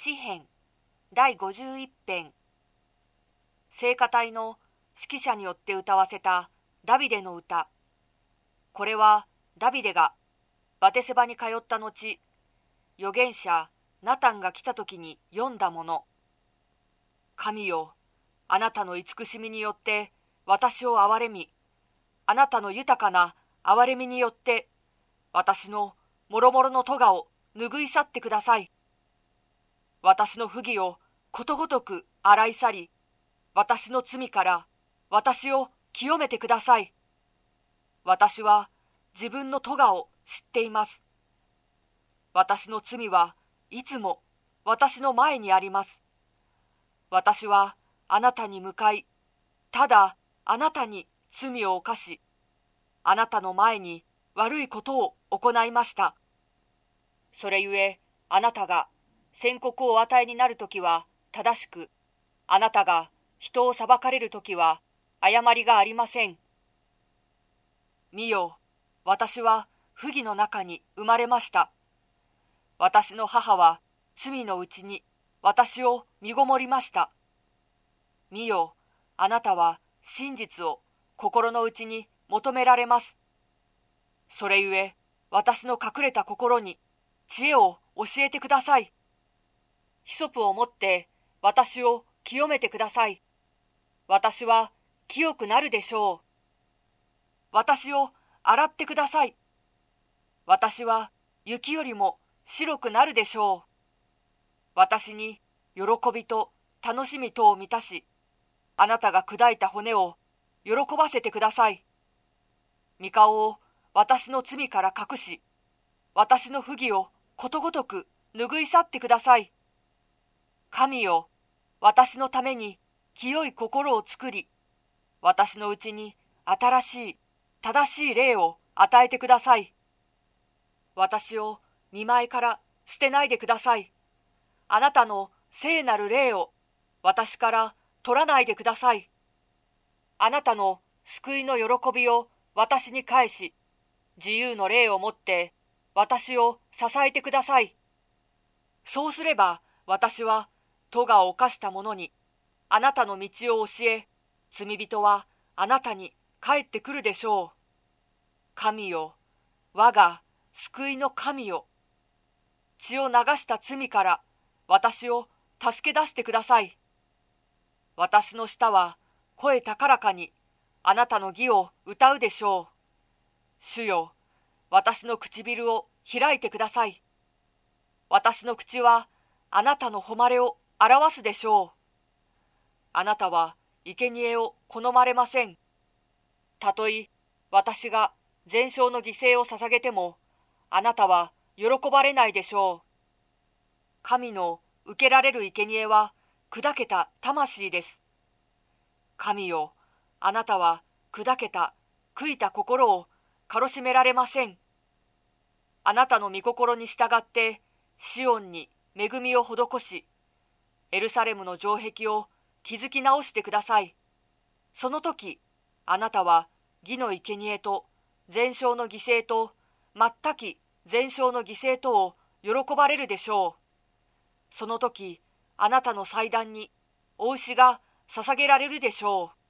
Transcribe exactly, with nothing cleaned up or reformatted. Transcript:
詩編だいごじゅういち編。聖歌隊の指揮者によって歌わせたダビデの歌。これはダビデがバテセバに通った後、預言者ナタンが来た時に読んだもの。神よ、あなたの慈しみによって私を憐れみ、あなたの豊かな憐れみによって私のもろもろの咎を拭い去ってください。私の不義をことごとく洗い去り、私の罪から私を清めてください。私は自分の咎を知っています。私の罪はいつも私の前にあります。私はあなたに向かい、ただあなたに罪を犯し、あなたの前に悪いことを行いました。それゆえあなたが宣告をお与えになるときは正しく、あなたが人を裁かれるときは誤りがありません。見よ、私は不義の中に生まれました。私の母は罪のうちに私を身ごもりました。見よ、あなたは真実を心の内に求められます。それゆえ私の隠れた心に知恵を教えてください。ヒソプを持って私を清めてください。私は清くなるでしょう。私を洗ってください。私は雪よりも白くなるでしょう。私に喜びと楽しみとを満たし、あなたが砕いた骨を喜ばせてください。御顔を私の罪から隠し、私の不義をことごとく拭い去ってください。神よ、私のために清い心を作り、私のうちに新しい正しい霊を与えてください。私を見舞いから捨てないでください。あなたの聖なる霊を私から取らないでください。あなたの救いの喜びを私に返し、自由の霊をもって私を支えてください。そうすれば私は咎を犯した者にあなたの道を教え、罪人はあなたに帰ってくるでしょう。神よ、我が救いの神よ、血を流した罪から私を助け出してください。私の舌は声高らかにあなたの義を歌うでしょう。主よ、私の唇を開いてください。私の口はあなたの誉れを表すでしょう。あなたは生贄を好まれません。たとえ私が全焼の犠牲を捧げても、あなたは喜ばれないでしょう。神の受けられる生贄は砕けた魂です。神よ、あなたは砕けた悔いた心を軽しめられません。あなたの御心に従ってシオンに恵みを施し、エルサレムの城壁を築き直してください。その時、あなたは義の生贄と全焼の犠牲と全き全焼の犠牲とを喜ばれるでしょう。その時、あなたの祭壇にお牛が捧げられるでしょう。